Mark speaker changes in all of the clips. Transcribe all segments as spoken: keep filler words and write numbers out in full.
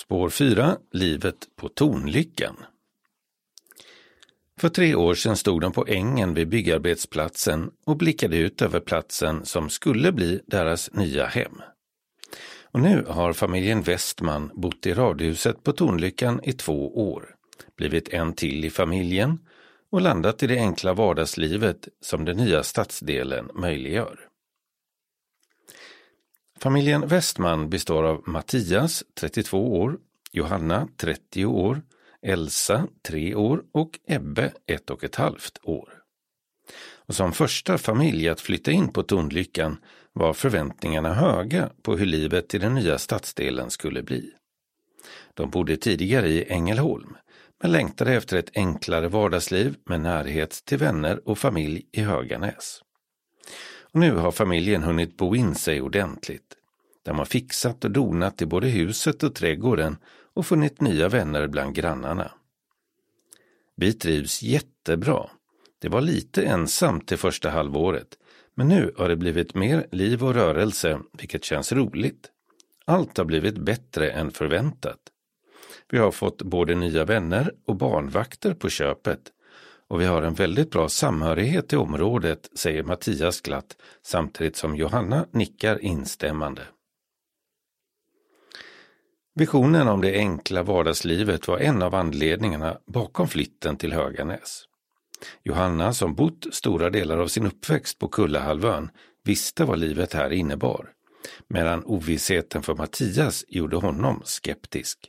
Speaker 1: Spår fyra. Livet på Tornlyckan. För tre år sedan stod de på ängen vid byggarbetsplatsen och blickade ut över platsen som skulle bli deras nya hem. Och nu har familjen Westman bott i radhuset på Tornlyckan i två år, blivit en till i familjen och landat i det enkla vardagslivet som den nya stadsdelen möjliggör. Familjen Westman består av Mattias, trettiotvå år, Johanna, trettio år, Elsa, tre år och Ebbe, ett och ett halvt år. Och som första familj att flytta in på Tornlyckan var förväntningarna höga på hur livet i den nya stadsdelen skulle bli. De bodde tidigare i Ängelholm, men längtade efter ett enklare vardagsliv med närhet till vänner och familj i Höganäs. Och nu har familjen hunnit bo in sig ordentligt. De har fixat och donat i både huset och trädgården och funnit nya vänner bland grannarna. Vi trivs jättebra. Det var lite ensamt det första halvåret, men nu har det blivit mer liv och rörelse, vilket känns roligt. Allt har blivit bättre än förväntat. Vi har fått både nya vänner och barnvakter på köpet och vi har en väldigt bra samhörighet i området, säger Mattias glatt, samtidigt som Johanna nickar instämmande. Visionen om det enkla vardagslivet var en av anledningarna bakom flytten till Höganäs. Johanna, som bott stora delar av sin uppväxt på Kullahalvön, visste vad livet här innebar, medan ovissheten för Mattias gjorde honom skeptisk.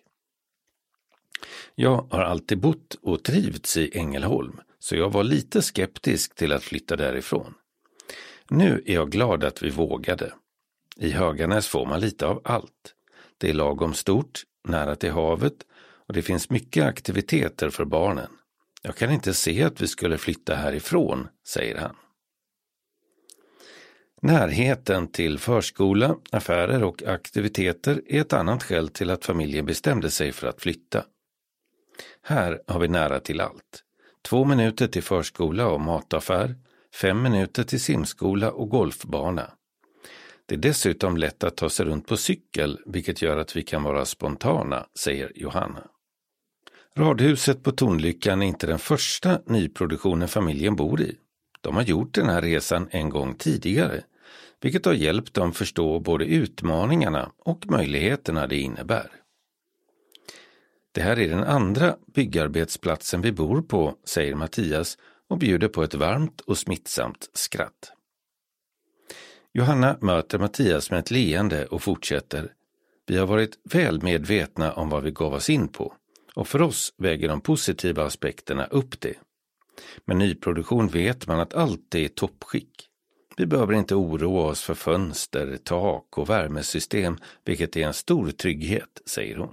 Speaker 1: Jag har alltid bott och trivts i Ängelholm, så jag var lite skeptisk till att flytta därifrån. Nu är jag glad att vi vågade. I Höganäs får man lite av allt. Det är lagom stort, nära till havet och det finns mycket aktiviteter för barnen. Jag kan inte se att vi skulle flytta härifrån, säger han. Närheten till förskola, affärer och aktiviteter är ett annat skäl till att familjen bestämde sig för att flytta. Här har vi nära till allt. Två minuter till förskola och mataffär, fem minuter till simskola och golfbana. Det är dessutom lätt att ta sig runt på cykel, vilket gör att vi kan vara spontana, säger Johanna. Radhuset på Tornlyckan är inte den första nyproduktionen familjen bor i. De har gjort den här resan en gång tidigare, vilket har hjälpt dem förstå både utmaningarna och möjligheterna det innebär. Det här är den andra byggarbetsplatsen vi bor på, säger Mattias och bjuder på ett varmt och smittsamt skratt. Johanna möter Mattias med ett leende och fortsätter. Vi har varit väl medvetna om vad vi gav oss in på och för oss väger de positiva aspekterna upp det. Med nyproduktion vet man att allt är i toppskick. Vi behöver inte oroa oss för fönster, tak och värmesystem, vilket är en stor trygghet, säger hon.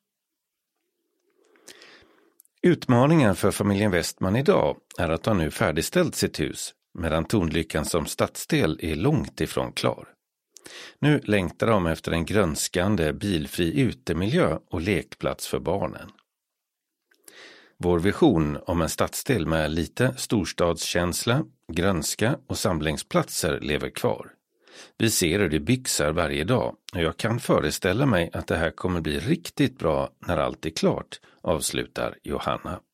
Speaker 1: Utmaningen för familjen Westman idag är att de nu färdigställt sitt hus, medan Tornlyckan som stadsdel är långt ifrån klar. Nu längtar de efter en grönskande, bilfri utemiljö och lekplats för barnen. Vår vision om en stadsdel med lite storstadskänsla, grönska och samlingsplatser lever kvar. Vi ser hur det byggs här varje dag och jag kan föreställa mig att det här kommer bli riktigt bra när allt är klart, avslutar Johanna.